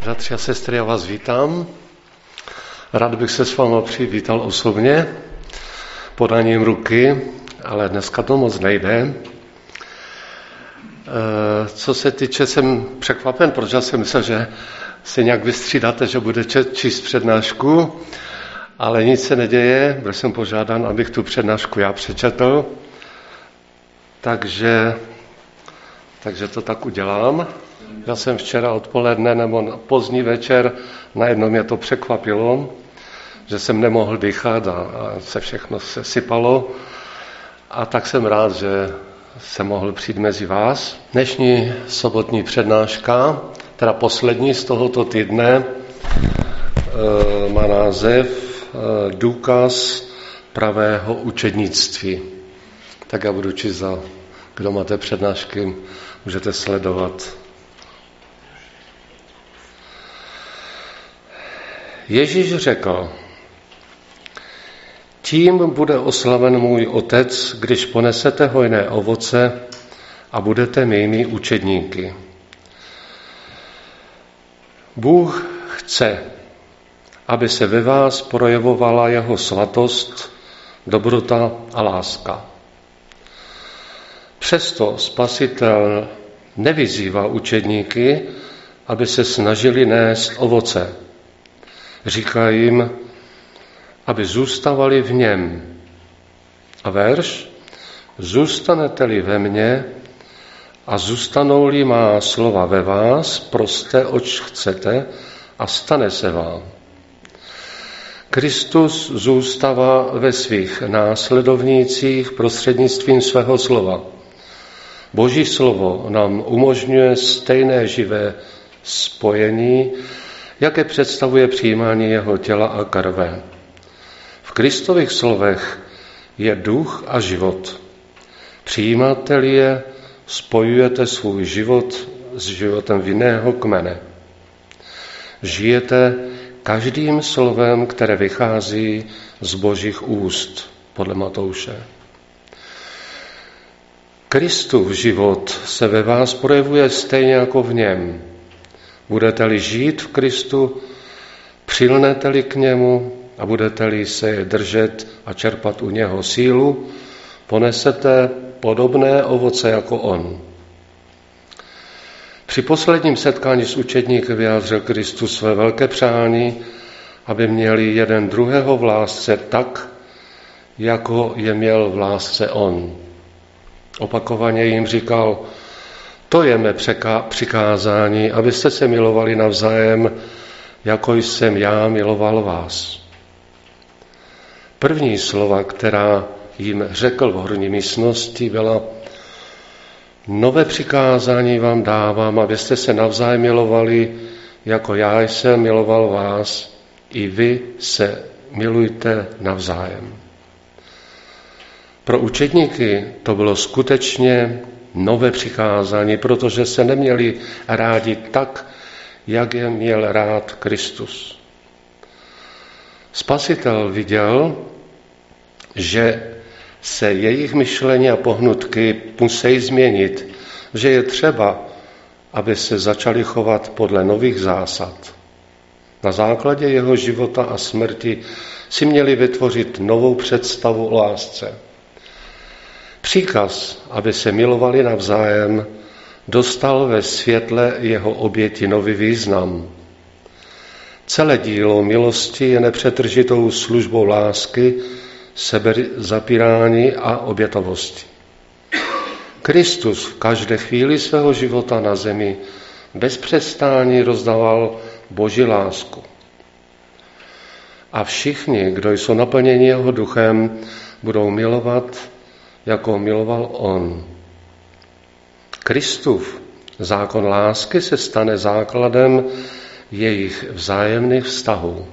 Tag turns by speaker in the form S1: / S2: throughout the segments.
S1: Bratři a sestry, já vás vítám. Rád bych se s vámi přivítal osobně podáním ruky, ale dneska to moc nejde. Co se týče, jsem překvapen, protože jsem myslel, že se nějak vystřídáte, že budete číst přednášku, ale nic se neděje. Byl jsem požádán, abych tu přednášku já přečetl, takže to tak udělám. Já jsem včera odpoledne nebo pozdní večer, najednou mě to překvapilo, že jsem nemohl dýchat a se všechno se sypalo. A tak jsem rád, že jsem mohl přijít mezi vás. Dnešní sobotní přednáška, teda poslední z tohoto týdne, má název Důkaz pravého učednictví. Tak já budu číst, kdo máte přednášky, můžete sledovat. Ježíš řekl: tím bude oslaven můj Otec, když ponesete hojné ovoce a budete mými učedníky. Bůh chce, aby se ve vás projevovala jeho svatost, dobrota a láska. Přesto Spasitel nevyzývá učedníky, aby se snažili nést ovoce. Říká jim, aby zůstávali v něm. A verš: zůstanete-li ve mně a zůstanou-li má slova ve vás, proste, oč chcete, a stane se vám. Kristus zůstává ve svých následovnících prostřednictvím svého slova. Boží slovo nám umožňuje stejné živé spojení, jaké představuje přijímání jeho těla a krve. V Kristových slovech je duch a život. Přijímáte-li je, spojujete svůj život s životem jiného kmene. Žijete každým slovem, které vychází z Božích úst, podle Matouše. Kristův život se ve vás projevuje stejně jako v něm. Budete-li žít v Kristu, přilnete-li k němu a budete-li se držet a čerpat u něho sílu, ponesete podobné ovoce jako on. Při posledním setkání s učedníky vyjádřil Kristus své velké přání, aby měli jeden druhého v lásce tak, jako je měl v lásce on. Opakovaně jim říkal: to je mé přikázání, abyste se milovali navzájem, jako jsem já miloval vás. První slova, která jim řekl v horní místnosti, byla: nové přikázání vám dávám, abyste se navzájem milovali, jako já jsem miloval vás, i vy se milujte navzájem. Pro učedníky to bylo skutečně nové přikázání, protože se neměli rádi tak, jak je měl rád Kristus. Spasitel viděl, že se jejich myšlení a pohnutky musí změnit, že je třeba, aby se začali chovat podle nových zásad. Na základě jeho života a smrti si měli vytvořit novou představu o lásce. Příkaz, aby se milovali navzájem, dostal ve světle jeho oběti nový význam. Celé dílo milosti je nepřetržitou službou lásky, sebezapírání a obětavosti. Kristus v každé chvíli svého života na zemi bez přestání rozdával Boží lásku. A všichni, kdo jsou naplněni jeho duchem, budou milovat, jako miloval on. Kristův zákon lásky se stane základem jejich vzájemných vztahů.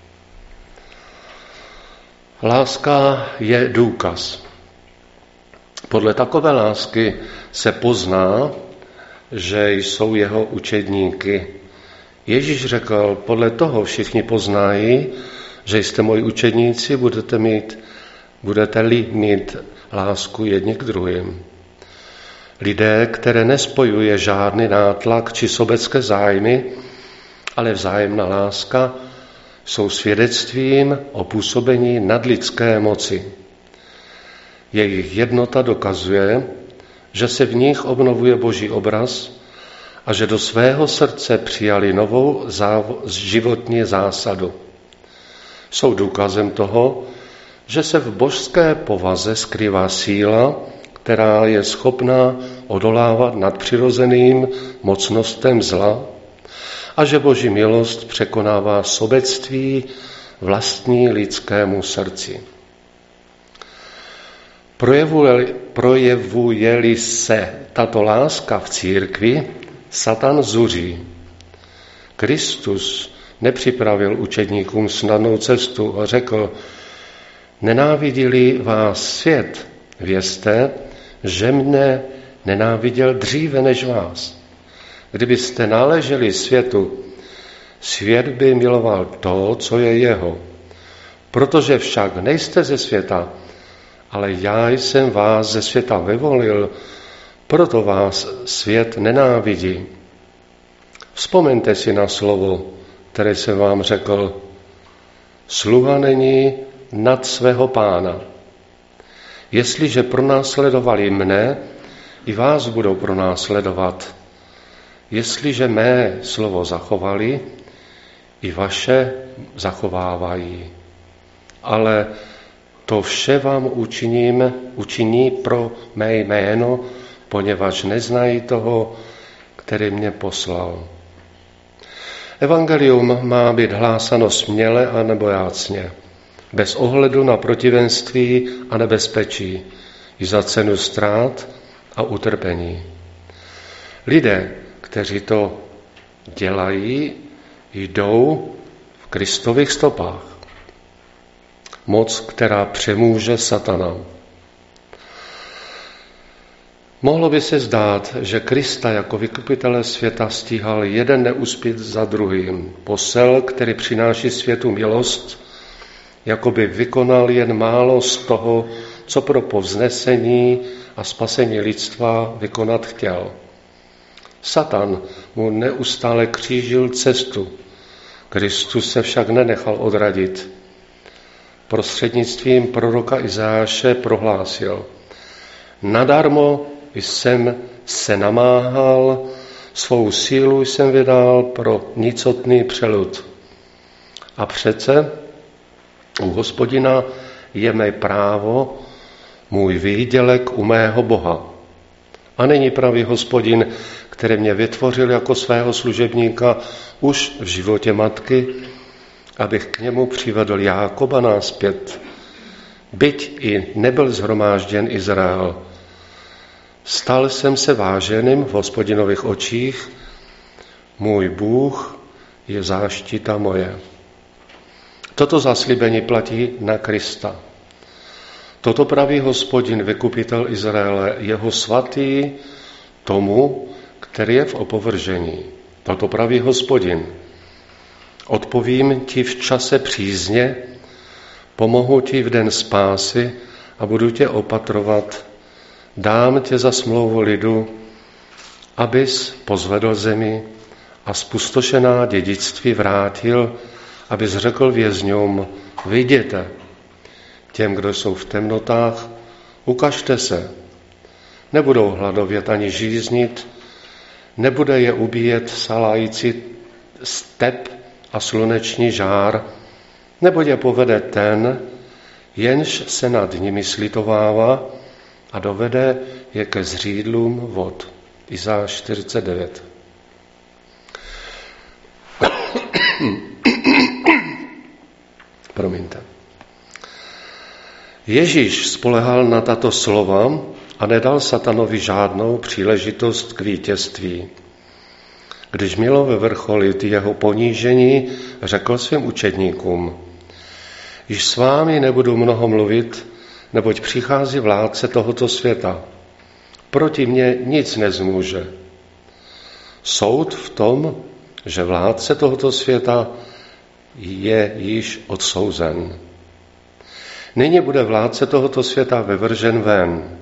S1: Láska je důkaz. Podle takové lásky se pozná, že jsou jeho učedníky. Ježíš řekl: podle toho všichni poznají, že jste moji učedníci, budete-li mít lásku jedni k druhým. Lidé, které nespojuje žádný nátlak či sobecké zájmy, ale vzájemná láska jsou svědectvím o působení nadlidské moci. Jejich jednota dokazuje, že se v nich obnovuje Boží obraz a že do svého srdce přijali novou životní zásadu. Jsou důkazem toho, že se v božské povaze skrývá síla, která je schopná odolávat nadpřirozeným mocnostem zla a že Boží milost překonává sobectví vlastní lidskému srdci. Projevuje-li se tato láska v církvi, Satan zuří. Kristus nepřipravil učedníkům snadnou cestu a řekl: nenávidí-li vás svět, vězte, že mne nenáviděl dříve než vás. Kdybyste náleželi světu, svět by miloval to, co je jeho. Protože však nejste ze světa, ale já jsem vás ze světa vyvolil, proto vás svět nenávidí. Vzpomeňte si na slovo, které jsem vám řekl: sluha není nad svého pána. Jestliže pronásledovali mne, i vás budou pronásledovat. Jestliže mé slovo zachovali, i vaše zachovávají. Ale to vše vám učiní pro mé jméno, poněvadž neznají toho, který mě poslal. Evangelium má být hlásano směle a nebojácně, bez ohledu na protivenství a nebezpečí, i za cenu ztrát a utrpení. Lidé, kteří to dělají, jdou v Kristových stopách. Moc, která přemůže satana. Mohlo by se zdát, že Krista jako vykupitele světa stíhal jeden neúspěch za druhým. Posel, který přináší světu milost, jako by vykonal jen málo z toho, co pro povznesení a spasení lidstva vykonat chtěl. Satan mu neustále křížil cestu. Kristus se však nenechal odradit. Prostřednictvím proroka Izáše prohlásil: nadarmo jsem se namáhal, svou sílu jsem vydal pro nicotný přelud. A přece u Hospodina je mé právo, můj výdělek u mého Boha. A není pravý Hospodin, který mě vytvořil jako svého služebníka už v životě matky, abych k němu přivedl Jákoba náspět. Byť i nebyl shromážděn Izrael. Stal jsem se váženým v Hospodinových očích, můj Bůh je záštita moje. Toto zaslíbení platí na Krista. Toto praví Hospodin, vykupitel Izraele, jeho svatý tomu, který je v opovržení. Toto praví Hospodin. Odpovím ti v čase přízně, pomohu ti v den spásy a budu tě opatrovat. Dám tě za smlouvu lidu, abys pozvedl zemi a spustošená dědictví vrátil, abys řekl vězňům: vyjděte. Těm, kdo jsou v temnotách, ukažte se. Nebudou hladovět ani žíznit, nebude je ubíjet salájící step a sluneční žár, nebo je povede ten, jenž se nad nimi slitovává a dovede je ke zřídlům vod. Izáš 49. Promiňte. Ježíš spolehal na tato slova a nedal satanovi žádnou příležitost k vítězství. Když mělo vyvrcholit jeho ponížení, řekl svým učedníkům: již s vámi nebudu mnoho mluvit, neboť přichází vládce tohoto světa. Proti mně nic nezmůže. Soud v tom, že vládce tohoto světa je již odsouzen. Nyní bude vládce tohoto světa vyvržen ven.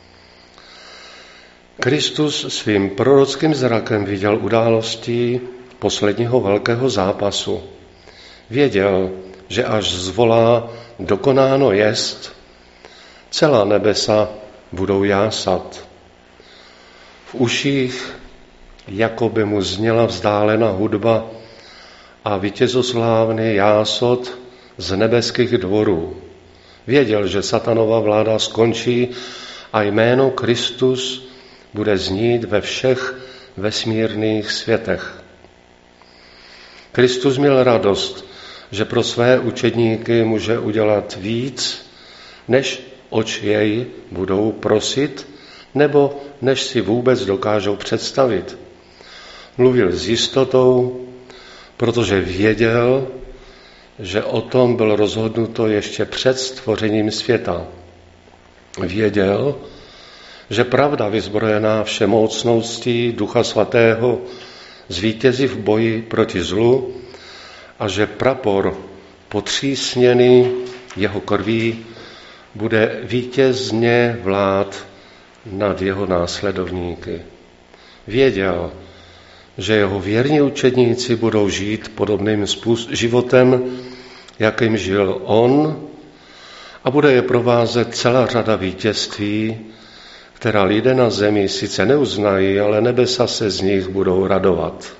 S1: Kristus svým prorockým zrakem viděl události posledního velkého zápasu. Věděl, že až zvolá dokonáno jest, celá nebesa budou jásat. V uších jako by mu zněla vzdálená hudba a vítězoslávný jásot z nebeských dvorů. Věděl, že satanova vláda skončí a jméno Kristus bude znít ve všech vesmírných světech. Kristus měl radost, že pro své učedníky může udělat víc, než oč jej budou prosit, nebo než si vůbec dokážou představit. Mluvil s jistotou, protože věděl, že o tom bylo rozhodnuto ještě před stvořením světa. Věděl, že pravda vyzbrojená všemocností Ducha Svatého zvítězí v boji proti zlu a že prapor potřísněný jeho krví bude vítězně vlád nad jeho následovníky. Věděl, že jeho věrní učedníci budou žít podobným životem, jakým žil on, a bude je provázet celá řada vítězství, která lidé na zemi sice neuznají, ale nebesa se z nich budou radovat.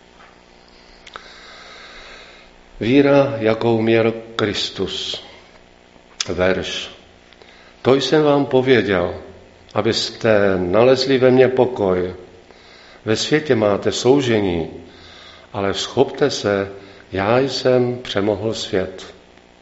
S1: Víra, jakou měl Kristus. Verš. To jsem vám pověděl, abyste nalezli ve mně pokoj. Ve světě máte soužení, ale vzchopte se, já jsem přemohl svět.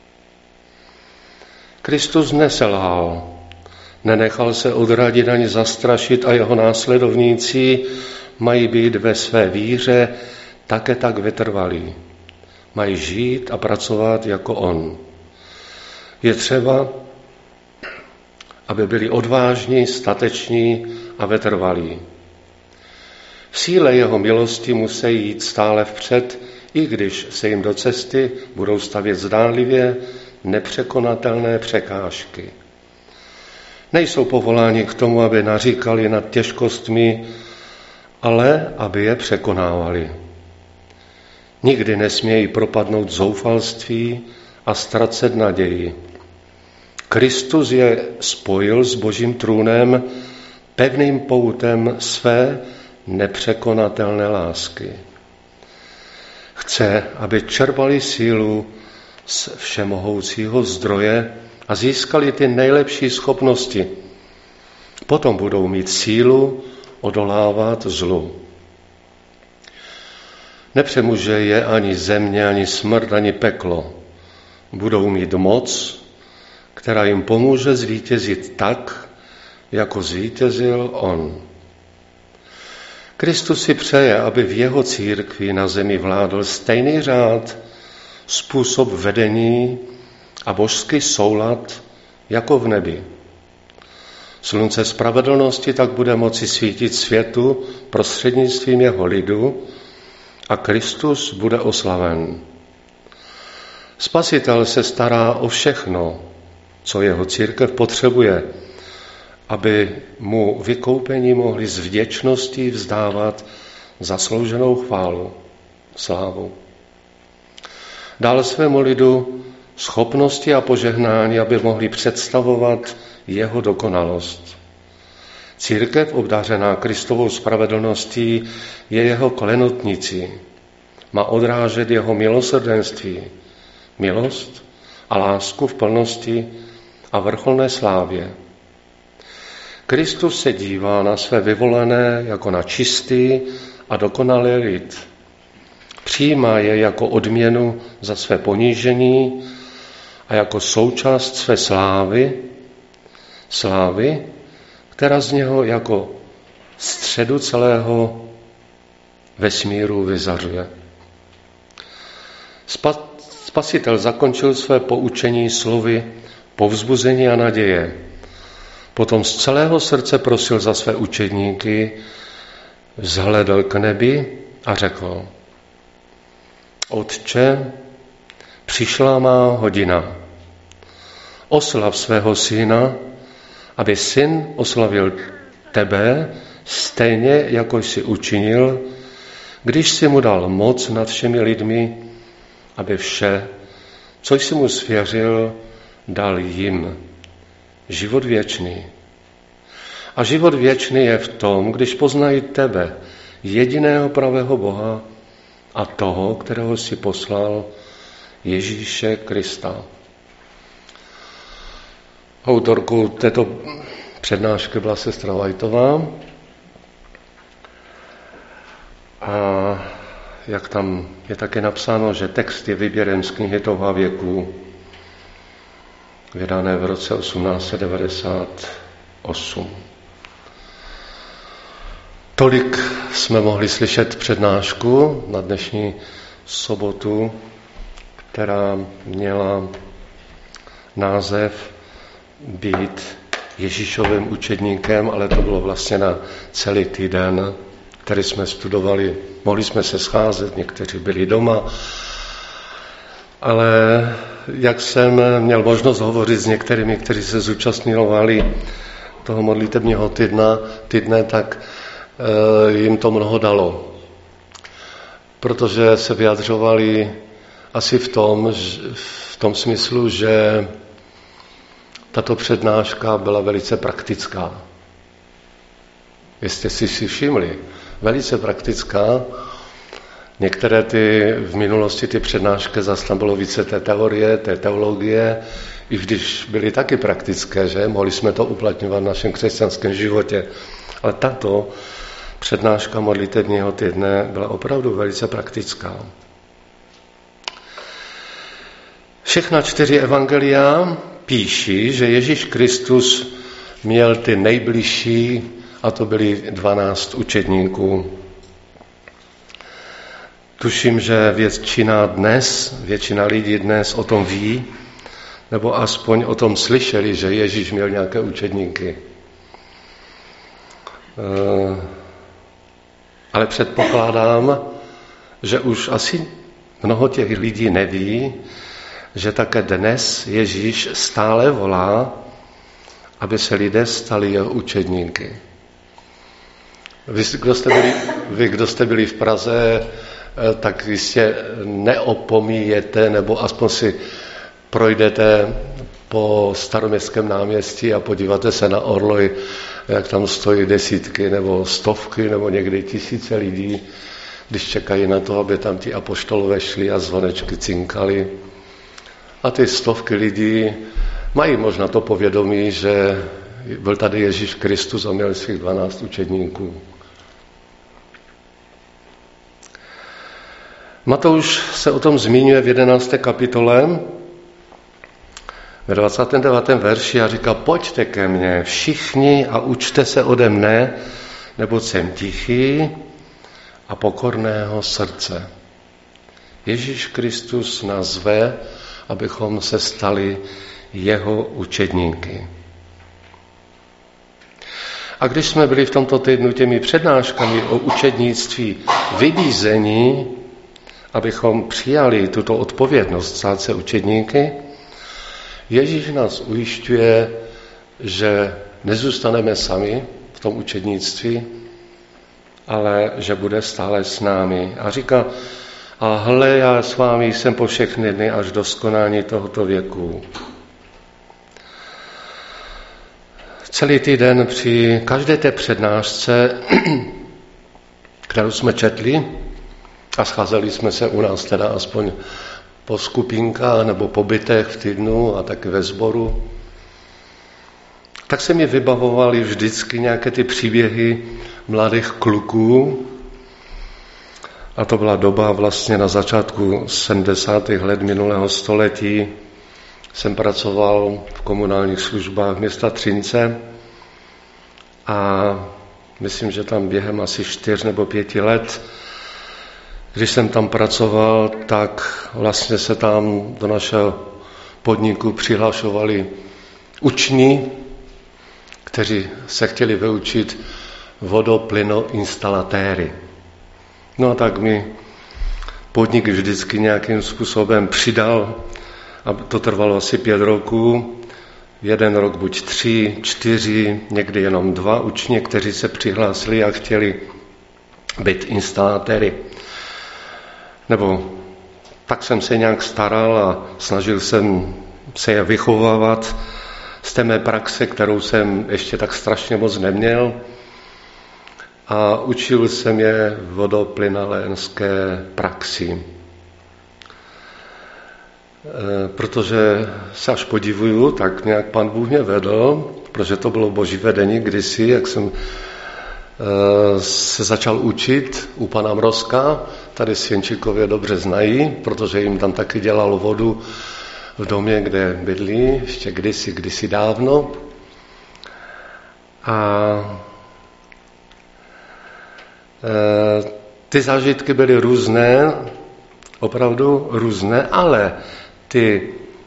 S1: Kristus neselhal, nenechal se odradit ani zastrašit a jeho následovníci mají být ve své víře také tak vytrvalí. Mají žít a pracovat jako on. Je třeba, aby byli odvážní, stateční a vytrvalí. V síle jeho milosti musí jít stále vpřed, i když se jim do cesty budou stavět zdánlivě nepřekonatelné překážky. Nejsou povoláni k tomu, aby naříkali nad těžkostmi, ale aby je překonávali. Nikdy nesmějí propadnout zoufalství a ztracet naději. Kristus je spojil s Božím trůnem pevným poutem své nepřekonatelné lásky. Chce, aby čerpali sílu z všemohoucího zdroje a získali ty nejlepší schopnosti. Potom budou mít sílu odolávat zlu. Nepřemůže je ani země, ani smrt, ani peklo. Budou mít moc, která jim pomůže zvítězit tak, jako zvítězil on. Kristus si přeje, aby v jeho církvi na zemi vládl stejný řád, způsob vedení a božský soulad jako v nebi. Slunce spravedlnosti tak bude moci svítit světu prostřednictvím jeho lidu a Kristus bude oslaven. Spasitel se stará o všechno, co jeho církev potřebuje, aby mu vykoupení mohli s vděčností vzdávat zaslouženou chválu, slávu. Dal svému lidu schopnosti a požehnání, aby mohli představovat jeho dokonalost. Církev obdařená Kristovou spravedlností je jeho klenotnicí. Má odrážet jeho milosrdenství, milost a lásku v plnosti a vrcholné slávě. Kristus se dívá na své vyvolené jako na čistý a dokonalý lid. Přijímá je jako odměnu za své ponížení a jako součást své slávy, která z něho jako středu celého vesmíru vyzařuje. Spasitel zakončil své poučení slovy povzbuzení a naděje. Potom z celého srdce prosil za své učedníky, vzhlédl k nebi a řekl: Otče, přišla má hodina. Oslav svého syna, aby syn oslavil tebe stejně, jako jsi učinil, když si mu dal moc nad všemi lidmi, aby vše, co jsi mu svěřil, dal jim. Život věčný. A život věčný je v tom, když poznají tebe, jediného pravého Boha a toho, kterého jsi poslal, Ježíše Krista. Autorkou této přednášky byla sestra Whiteová. A jak tam je také napsáno, že text je vyběrem z knihy Touha věků, vydané v roce 1898. Tolik jsme mohli slyšet přednášku na dnešní sobotu, která měla název Být Ježíšovým učedníkem, ale to bylo vlastně na celý týden, který jsme studovali. Mohli jsme se scházet, někteří byli doma, ale jak jsem měl možnost hovořit s některými, kteří se zúčastňovali toho modlitebního týdne, tak jim to mnoho dalo. Protože se vyjadřovali asi v tom smyslu, že tato přednáška byla velice praktická. Jestli jste si všimli, velice praktická. Některé v minulosti ty přednášky zase tam bylo více té teorie, té teologie, i když byly taky praktické, že? Mohli jsme to uplatňovat v našem křesťanském životě. Ale tato přednáška modlitebního týdne byla opravdu velice praktická. Všechna 4 evangelia píší, že Ježíš Kristus měl ty nejbližší, a to byli 12 učedníků. Tuším, že většina lidí dnes o tom ví, nebo aspoň o tom slyšeli, že Ježíš měl nějaké učedníky. Ale předpokládám, že už asi mnoho těch lidí neví, že také dnes Ježíš stále volá, aby se lidé stali jeho učedníky. Vy, kdo jste byli v Praze, tak jistě neopomíjete, nebo aspoň si projdete po Staroměstském náměstí a podíváte se na orloj, jak tam stojí desítky nebo stovky nebo někdy tisíce lidí, když čekají na to, aby tam ti apoštolové šli a zvonečky cinkali. A ty stovky lidí mají možná to povědomí, že byl tady Ježíš Kristus a měl svých 12 učedníků. Matouš se o tom zmiňuje v 11. kapitole, ve 29. verši a říká: pojďte ke mně všichni a učte se ode mne, neboť jsem tichý a pokorného srdce. Ježíš Kristus nás zve, abychom se stali jeho učedníky. A když jsme byli v tomto týdnu těmi přednáškami o učednictví vybízení, abychom přijali tuto odpovědnost stát se učedníky, Ježíš nás ujišťuje, že nezůstaneme sami v tom učednictví, ale že bude stále s námi. A říká: a hle, já s vámi jsem po všechny dny až do skonání tohoto věku. Celý týden při každé té přednášce, kterou jsme četli, a scházeli jsme se u nás teda aspoň po skupinkách nebo po bytech v týdnu a taky ve sboru, tak se mi vybavovaly vždycky nějaké ty příběhy mladých kluků. A to byla doba vlastně na začátku 70. let minulého století. Jsem pracoval v komunálních službách města Třince a myslím, že tam během asi 4 nebo 5 let, když jsem tam pracoval, tak vlastně se tam do našeho podniku přihlašovali učni, kteří se chtěli vyučit vodoplynoinstalatéry. No a tak mi podnik vždycky nějakým způsobem přidal, a to trvalo asi 5 roků. Jeden rok buď 3, 4, někdy jenom 2 učně, kteří se přihlásili a chtěli být instalatéry. Nebo tak jsem se nějak staral a snažil jsem se je vychovávat z té mé praxe, kterou jsem ještě tak strašně moc neměl. A učil jsem je vodoplynalénské praxi. Protože se až podivuju, tak nějak Pán Bůh mě vedl, protože to bylo boží vedení kdysi, jak jsem se začal učit u pana Mrozka, tady Svěnčíkově dobře znají, protože jim tam taky dělal vodu v domě, kde bydlí, ještě kdysi dávno. A ty zážitky byly různé, opravdu různé, ale ty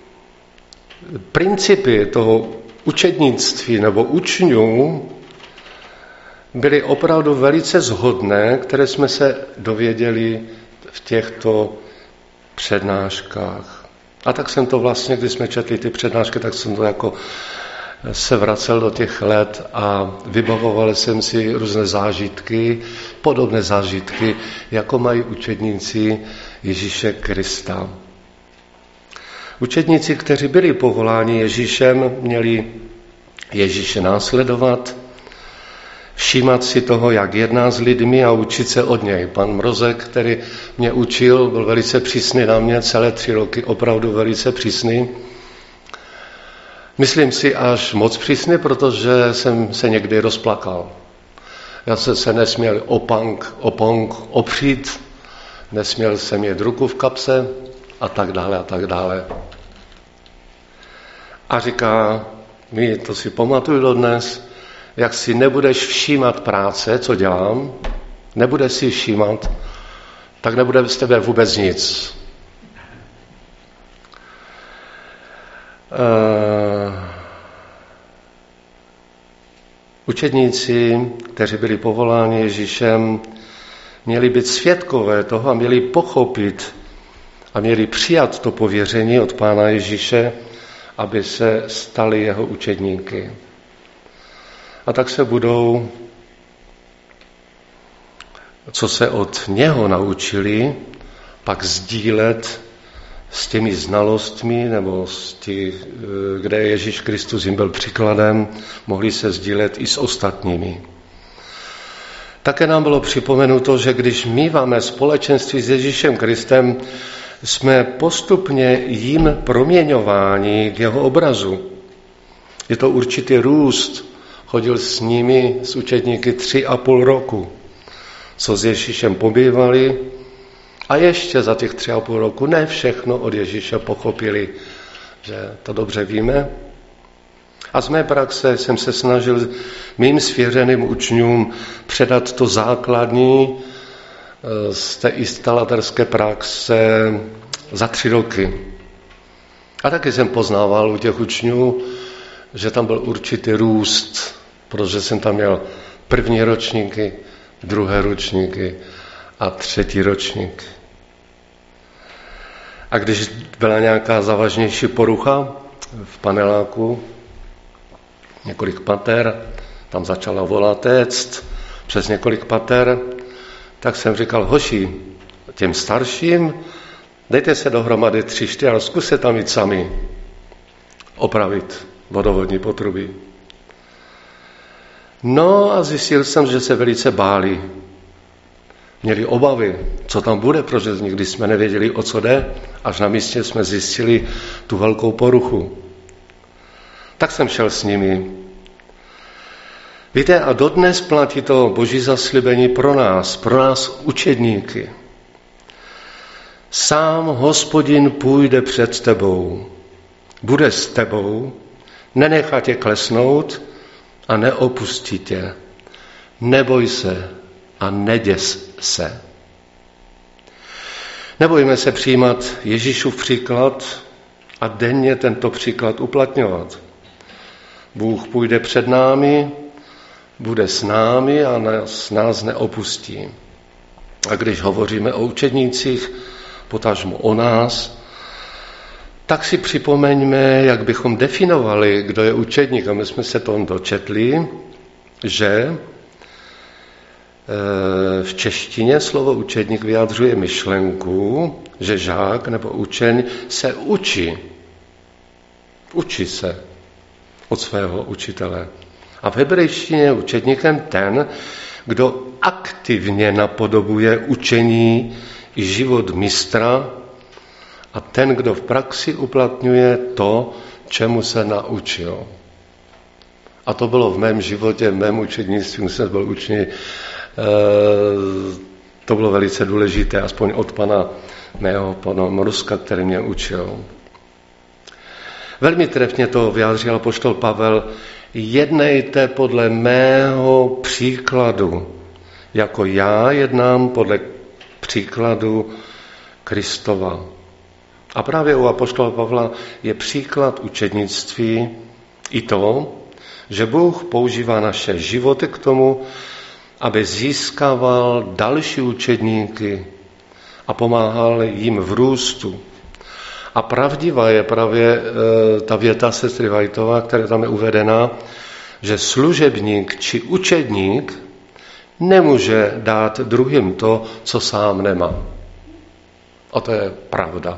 S1: principy toho učednictví nebo učňů byly opravdu velice shodné, které jsme se dověděli v těchto přednáškách. A tak jsem to vlastně, když jsme četli ty přednášky, tak jsem to jako se vracel do těch let a vybavoval jsem si různé zážitky, podobné zážitky, jako mají učedníci Ježíše Krista. Učedníci, kteří byli povoláni Ježíšem, měli Ježíše následovat, všímat si toho, jak jedná s lidmi a učit se od něj. Pan Mrozek, který mě učil, byl velice přísný na mě, celé 3 roky opravdu velice přísný. Myslím si až moc přísný, protože jsem se někdy rozplakal. Já jsem se nesměl opong opřít, nesměl jsem mít ruku v kapse a tak dále a tak dále. A říká mi, to si pamatuju dodnes, jak si nebudeš všímat práce, co dělám, nebudeš si všímat, tak nebude z tebe vůbec nic. Učedníci, kteří byli povoláni Ježíšem, měli být svědkové toho a měli pochopit a měli přijat to pověření od Pána Ježíše, aby se stali jeho učedníky. A tak se budou, co se od něho naučili, pak sdílet s těmi znalostmi, nebo kde Ježíš Kristus jim byl příkladem, mohli se sdílet i s ostatními. Také nám bylo připomenuto, že když míváme společenství s Ježíšem Kristem, jsme postupně jím proměňováni k jeho obrazu. Je to určitý růst. Chodil s nimi, s učedníky 3,5 roku, co s Ježíšem pobývali a ještě za těch 3,5 roku ne všechno od Ježíše pochopili, že to dobře víme. A z mé praxe jsem se snažil mým svěřeným učňům předat to základní z té instalaterské praxe za 3 roky. A taky jsem poznával u těch učňů, že tam byl určitý růst, protože jsem tam měl 1. ročníky, 2. ročníky a 3. ročník. A když byla nějaká závažnější porucha v paneláku, několik pater, tam začala vola téct přes několik pater, tak jsem říkal, hoši, těm starším, dejte se dohromady 3-4 a zkuste tam jít sami opravit vodovodní potrubí. No a zjistil jsem, že se velice báli. Měli obavy, co tam bude, protože nikdy jsme nevěděli, o co jde, až na místě jsme zjistili tu velkou poruchu. Tak jsem šel s nimi. Víte, a dodnes platí to boží zaslíbení pro nás učedníky. Sám Hospodin půjde před tebou, bude s tebou, nenechá tě klesnout a neopustí tě. Neboj se a neděs se. Nebojme se přijímat Ježíšův příklad a denně tento příklad uplatňovat. Bůh půjde před námi, bude s námi a nás neopustí. A když hovoříme o učednících, potažmo o nás, tak si připomeňme, jak bychom definovali, kdo je učedník. A my jsme se tom dočetli, že v češtině slovo učedník vyjadřuje myšlenku, že žák nebo učeň se učí. Učí se od svého učitele. A v hebrejštině je učedníkem ten, kdo aktivně napodobuje učení i život mistra a ten, kdo v praxi uplatňuje to, čemu se naučil. A to bylo v mém životě, v mém učednictví, jsem byl učený, to bylo velice důležité, aspoň od pana Moruska, který mě učil. Velmi trefně to vyjádřil apoštol Pavel: jednejte podle mého příkladu, jako já jednám podle příkladu Kristova. A právě u apoštola Pavla je příklad učednictví i to, že Bůh používá naše životy k tomu, aby získával další učedníky a pomáhal jim v růstu. A pravdivá je právě ta věta sestry Vajtova, která tam je uvedena, že služebník či učedník nemůže dát druhým to, co sám nemá. A to je pravda.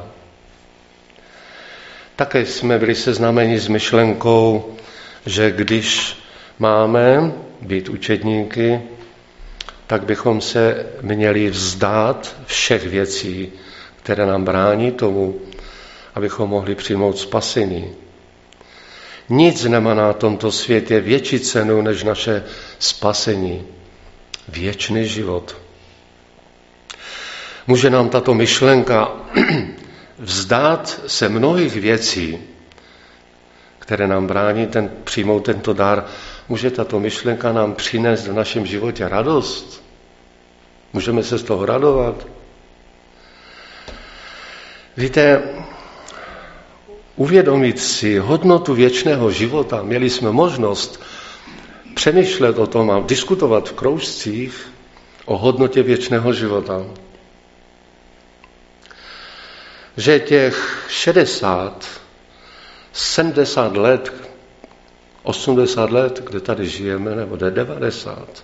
S1: Také jsme byli seznámeni s myšlenkou, že když máme být učedníky, tak bychom se měli vzdát všech věcí, které nám brání tomu, abychom mohli přijmout spasení. Nic nemá na tomto světě větší cenu než naše spasení, věčný život. Může nám tato myšlenka vzdát se mnohých věcí, které nám brání přijmout tento dar, může tato myšlenka nám přinést v našem životě radost? Můžeme se z toho radovat? Víte, uvědomit si hodnotu věčného života, měli jsme možnost přemýšlet o tom a diskutovat v kroužcích o hodnotě věčného života. Že těch 60, 70 let, 80 let, kde tady žijeme, nebo 90.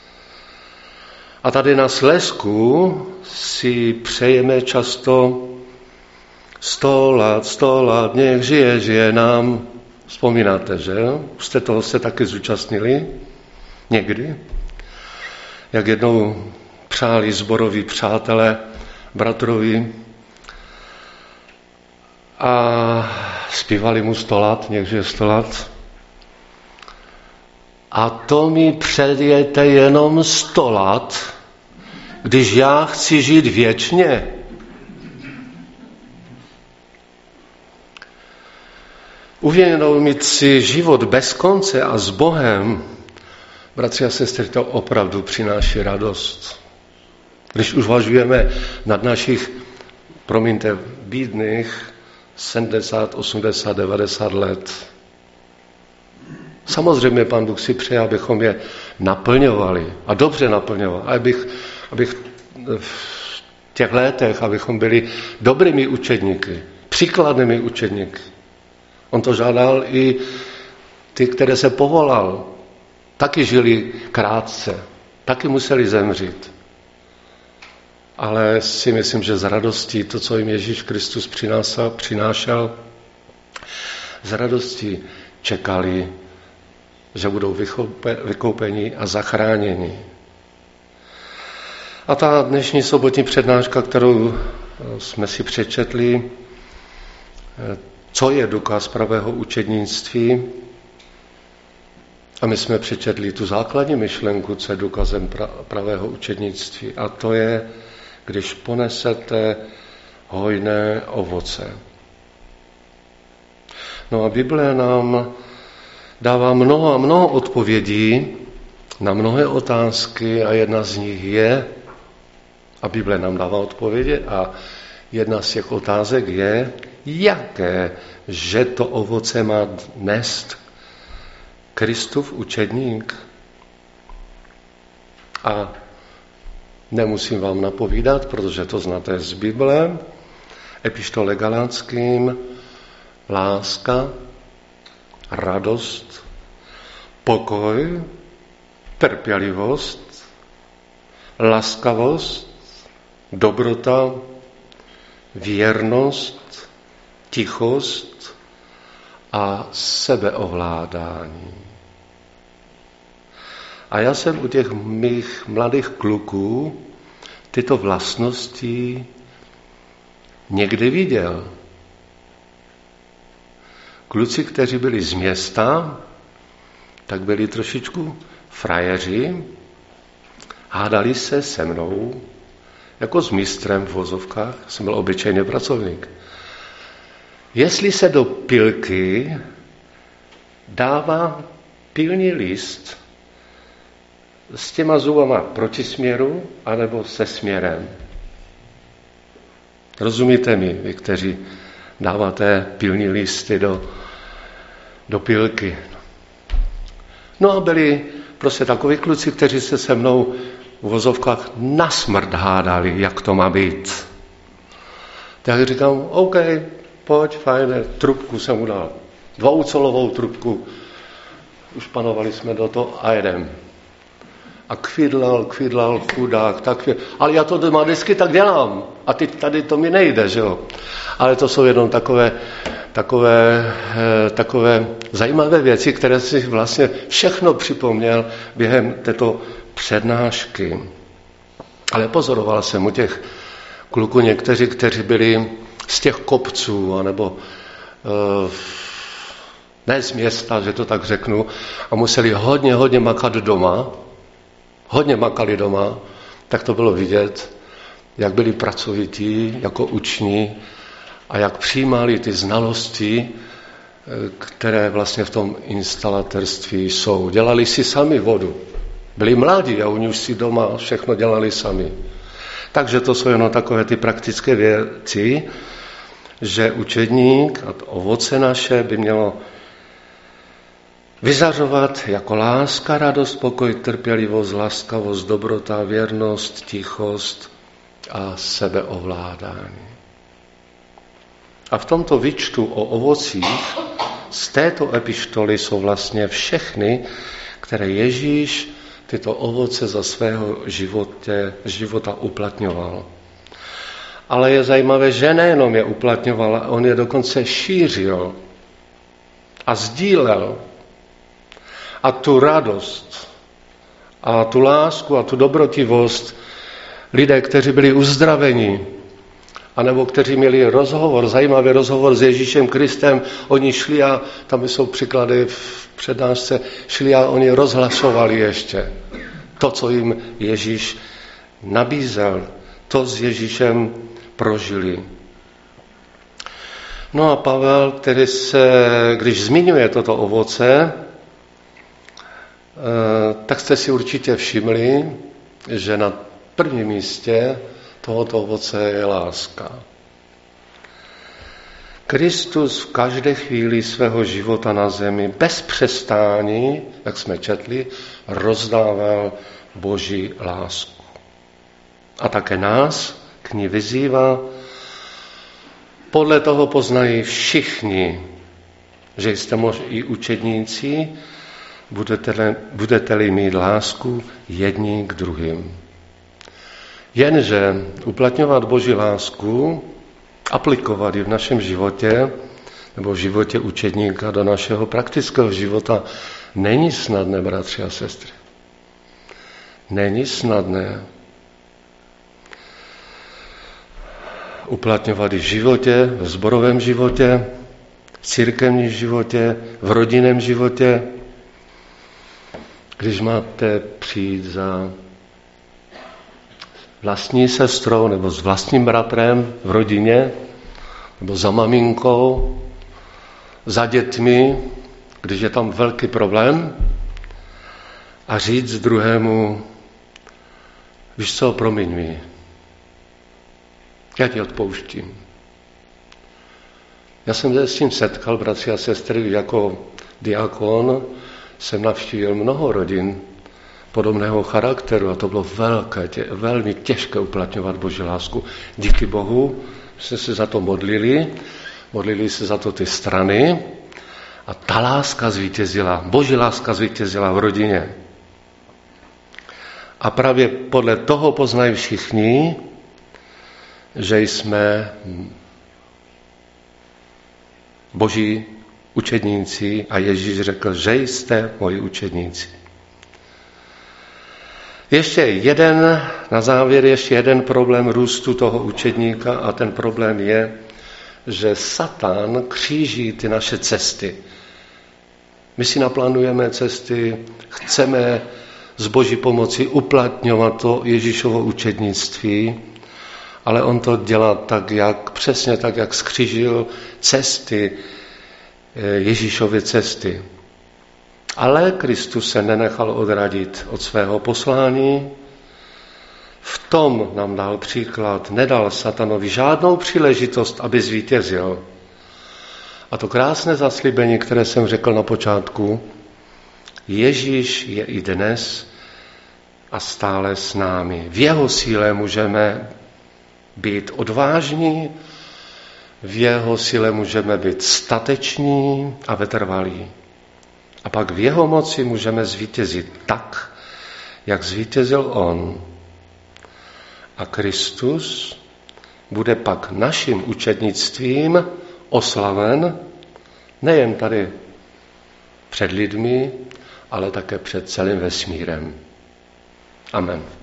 S1: A tady na Slezsku si přejeme často 100 let, nech žije nám. Vzpomínáte, že? Už jste toho se taky zúčastnili? Někdy? Jak jednou přáli sboroví přátelé bratrovi a zpívali mu 100 let, nech žije 100 let. A to mi předjete jenom 100 let, když já chci žít věčně. Uvědomit si život bez konce a s Bohem, bratři a sestry, to opravdu přináší radost. Když uvažujeme nad našich, promiňte, bídných 70, 80, 90 let. Samozřejmě Pán Bůh si přeje, abychom je naplňovali a dobře naplňovali, abych v těch letech, abychom byli dobrými učedníky, příkladnými učedníky. On to žádal i ty, které se povolal. Taky žili krátce, taky museli zemřít. Ale si myslím, že z radostí, to, co jim Ježíš Kristus přinášel, z radostí čekali, že budou vykoupeni a zachráněni. A ta dnešní sobotní přednáška, kterou jsme si přečetli, co je důkaz pravého učednictví, a my jsme přečetli tu základní myšlenku, co je důkazem pravého učednictví, a to je, když ponesete hojné ovoce. No a Bible nám dává mnoho odpovědí na mnohé otázky a jedna z nich je, a Bible nám dává odpovědi, a jedna z těch otázek je, jaké, že to ovoce má nést Kristův učedník. A nemusím vám napovídat, protože to znáte z Bible, epištole Galatským, láska, radost, pokoj, trpělivost, laskavost, dobrota, věrnost, tichost a sebeovládání. A já jsem u těch mých mladých kluků tyto vlastnosti někdy viděl. Kluci, kteří byli z města, tak byli trošičku frajeři, hádali se se mnou, jako s mistrem v vozovkách, jsem byl obyčejný pracovník. Jestli se do pilky dává pilný list s těma zubama proti směru, anebo se směrem. Rozumíte mi, vy, kteří dáváte pilní listy do pilky. No a byli prostě takoví kluci, kteří se se mnou v vozovkách na smrt hádali, jak to má být. Tak říkám, OK, pojď, fajné, trubku jsem mu dal. 2úcolovou trubku. Už panovali jsme do toho a jedem. A kvidlal, chudák, tak. Ale já to doma vždycky tak dělám. A teď tady to mi nejde, že jo. Ale to jsou jenom takové zajímavé věci, které si vlastně všechno připomněl během této přednášky. Ale pozoroval jsem u těch kluků někteří, kteří byli z těch kopců, anebo ne z města, že to tak řeknu, a museli hodně makat doma, hodně makali doma, tak to bylo vidět, jak byli pracovití, jako uční a jak přijímali ty znalosti, které vlastně v tom instalatérství jsou. Dělali si sami vodu. Byli mladí a oni už si doma všechno dělali sami. Takže to jsou jenom takové ty praktické věci, že učedník a ovoce naše by mělo vyzařovat jako láska, radost, pokoj, trpělivost, laskavost, dobrota, věrnost, tichost a sebeovládání. A v tomto výčtu o ovocích z této epištoly jsou vlastně všechny, které Ježíš tyto ovoce za svého života uplatňoval. Ale je zajímavé, že nejenom je uplatňoval, on je dokonce šířil a sdílel. A tu radost a tu lásku a tu dobrotivost lidé, kteří byli uzdraveni, anebo kteří měli zajímavý rozhovor s Ježíšem Kristem, oni šli a tam jsou příklady v přednášce, šli a oni rozhlasovali ještě to, co jim Ježíš nabízel, to s Ježíšem prožili. No a Pavel, když zmiňuje toto ovoce, tak jste si určitě všimli, že na prvním místě tohoto ovoce je láska. Kristus v každé chvíli svého života na zemi bez přestání, jak jsme četli, rozdával Boží lásku. A také nás k ní vyzývá. Podle toho poznají všichni, že jste i učedníci, budete-li mít lásku jedni k druhým. Jenže uplatňovat Boží lásku, aplikovat ji v našem životě, nebo v životě učedníka do našeho praktického života, není snadné, bratři a sestry. Není snadné uplatňovat ji v životě, v sborovém životě, v církevním životě, v rodinném životě. Když máte přijít za vlastní sestrou nebo s vlastním bratrem v rodině, nebo za maminkou, za dětmi, když je tam velký problém, a říct druhému, víš co, promiň mi, já ti odpouštím. Já jsem se s tím setkal, bratři a sestry, jako diakon jsem navštívil mnoho rodin podobného charakteru a to bylo velmi těžké uplatňovat Boží lásku. Díky Bohu jsme se za to modlili se za to ty strany a ta láska zvítězila, Boží láska zvítězila v rodině. A právě podle toho poznají všichni, že jsme Boží učedníci a Ježíš řekl, že jste moji učedníci. Na závěr ještě jeden problém růstu toho učedníka a ten problém je, že Satan kříží ty naše cesty. My si naplánujeme cesty, chceme z Boží pomoci uplatňovat to Ježíšovo učednictví, ale on to dělá přesně tak, jak skřížil cesty, Ježíšovy cesty. Ale Kristus se nenechal odradit od svého poslání. V tom nám dal příklad, nedal satanovi žádnou příležitost, aby zvítězil. A to krásné zaslíbení, které jsem řekl na počátku, Ježíš je i dnes a stále s námi. V jeho síle můžeme být odvážní, v jeho síle můžeme být stateční a vytrvalí. A pak v jeho moci můžeme zvítězit tak, jak zvítězil on. A Kristus bude pak naším učednictvím oslaven nejen tady před lidmi, ale také před celým vesmírem. Amen.